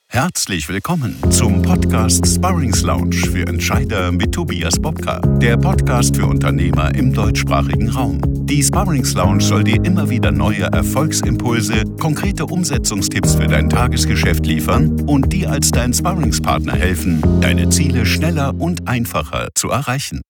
Herzlich willkommen zum Podcast Sparrings Lounge für Entscheider mit Tobias Bobka, der Podcast für Unternehmer im deutschsprachigen Raum. Die Sparrings Lounge soll dir immer wieder neue Erfolgsimpulse, konkrete Umsetzungstipps für dein Tagesgeschäft liefern und dir als dein Sparringspartner helfen, deine Ziele schneller und einfacher zu erreichen.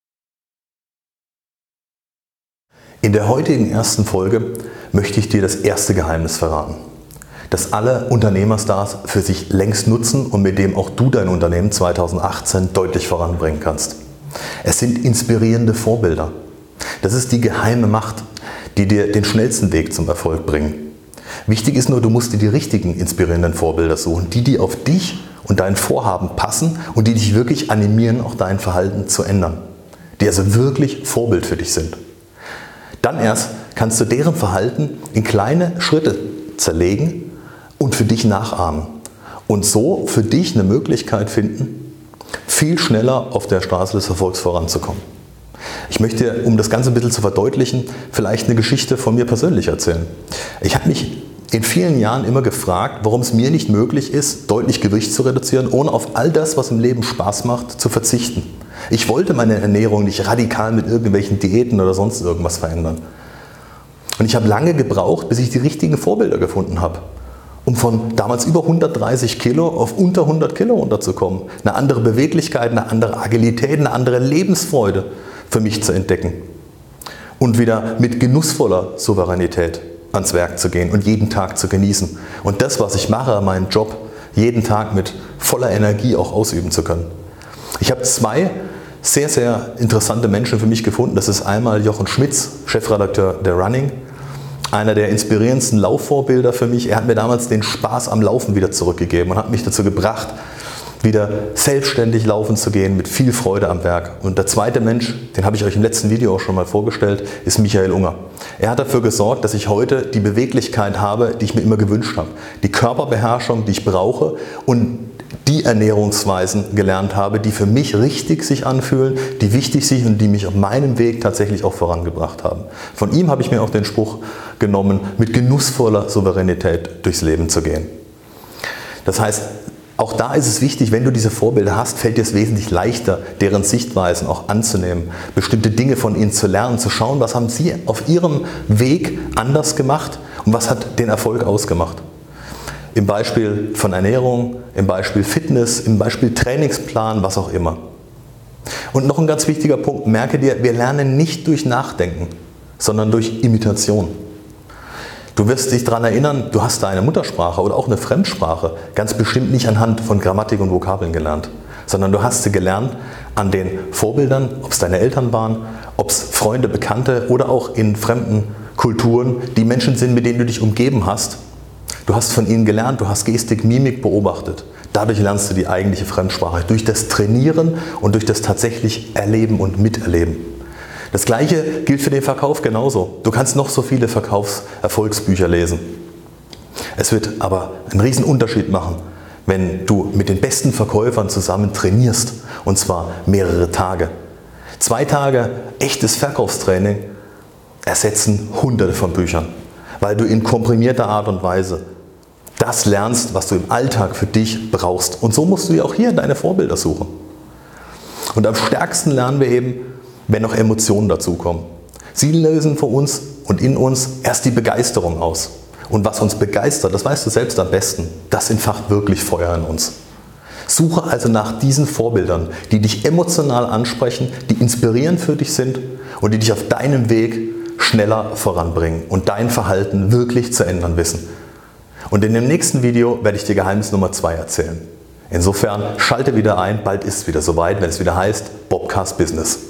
In der heutigen ersten Folge möchte ich dir das erste Geheimnis verraten, das alle Unternehmerstars für sich längst nutzen und mit dem auch du dein Unternehmen 2018 deutlich voranbringen kannst. Es sind inspirierende Vorbilder. Das ist die geheime Macht, die dir den schnellsten Weg zum Erfolg bringen. Wichtig ist nur, du musst dir die richtigen inspirierenden Vorbilder suchen, die auf dich und dein Vorhaben passen und die dich wirklich animieren, auch dein Verhalten zu ändern. Die also wirklich Vorbild für dich sind. Dann erst kannst du deren Verhalten in kleine Schritte zerlegen und für dich nachahmen. Und so für dich eine Möglichkeit finden, viel schneller auf der Straße des Erfolgs voranzukommen. Ich möchte, um das Ganze ein bisschen zu verdeutlichen, vielleicht eine Geschichte von mir persönlich erzählen. Ich habe mich in vielen Jahren immer gefragt, warum es mir nicht möglich ist, deutlich Gewicht zu reduzieren, ohne auf all das, was im Leben Spaß macht, zu verzichten. Ich wollte meine Ernährung nicht radikal mit irgendwelchen Diäten oder sonst irgendwas verändern. Und ich habe lange gebraucht, bis ich die richtigen Vorbilder gefunden habe, um von damals über 130 Kilo auf unter 100 Kilo runterzukommen. Eine andere Beweglichkeit, eine andere Agilität, eine andere Lebensfreude für mich zu entdecken. Und wieder mit genussvoller Souveränität ans Werk zu gehen und jeden Tag zu genießen. Und das, was ich mache, meinen Job, jeden Tag mit voller Energie auch ausüben zu können. Ich habe zwei sehr, sehr interessante Menschen für mich gefunden. Das ist einmal Jochen Schmitz, Chefredakteur der Running. Einer der inspirierendsten Laufvorbilder für mich. Er hat mir damals den Spaß am Laufen wieder zurückgegeben und hat mich dazu gebracht, wieder selbstständig laufen zu gehen, mit viel Freude am Werk. Und der zweite Mensch, den habe ich euch im letzten Video auch schon mal vorgestellt, ist Michael Unger. Er hat dafür gesorgt, dass ich heute die Beweglichkeit habe, die ich mir immer gewünscht habe. Die Körperbeherrschung, die ich brauche und die Ernährungsweisen gelernt habe, die für mich richtig sich anfühlen, die wichtig sind und die mich auf meinem Weg tatsächlich auch vorangebracht haben. Von ihm habe ich mir auch den Spruch genommen, mit genussvoller Souveränität durchs Leben zu gehen. Das heißt, auch da ist es wichtig, wenn du diese Vorbilder hast, fällt dir es wesentlich leichter, deren Sichtweisen auch anzunehmen, bestimmte Dinge von ihnen zu lernen, zu schauen, was haben sie auf ihrem Weg anders gemacht und was hat den Erfolg ausgemacht. Im Beispiel von Ernährung, im Beispiel Fitness, im Beispiel Trainingsplan, was auch immer. Und noch ein ganz wichtiger Punkt, merke dir, wir lernen nicht durch Nachdenken, sondern durch Imitation. Du wirst dich daran erinnern, du hast deine Muttersprache oder auch eine Fremdsprache ganz bestimmt nicht anhand von Grammatik und Vokabeln gelernt, sondern du hast sie gelernt an den Vorbildern, ob es deine Eltern waren, ob es Freunde, Bekannte oder auch in fremden Kulturen, die Menschen sind, mit denen du dich umgeben hast. Du hast von ihnen gelernt, du hast Gestik, Mimik beobachtet. Dadurch lernst du die eigentliche Fremdsprache, durch das Trainieren und durch das tatsächlich Erleben und Miterleben. Das Gleiche gilt für den Verkauf genauso. Du kannst noch so viele Verkaufserfolgsbücher lesen. Es wird aber einen riesen Unterschied machen, wenn du mit den besten Verkäufern zusammen trainierst, und zwar mehrere Tage. 2 Tage echtes Verkaufstraining ersetzen Hunderte von Büchern, weil du in komprimierter Art und Weise das lernst, was du im Alltag für dich brauchst. Und so musst du dir auch hier deine Vorbilder suchen. Und am stärksten lernen wir eben, wenn noch Emotionen dazukommen. Sie lösen für uns und in uns erst die Begeisterung aus. Und was uns begeistert, das weißt du selbst am besten, das entfacht wirklich Feuer in uns. Suche also nach diesen Vorbildern, die dich emotional ansprechen, die inspirierend für dich sind und die dich auf deinem Weg schneller voranbringen und dein Verhalten wirklich zu ändern wissen. Und in dem nächsten Video werde ich dir Geheimnis Nummer 2 erzählen. Insofern schalte wieder ein, bald ist es wieder soweit, wenn es wieder heißt Bobcast Business.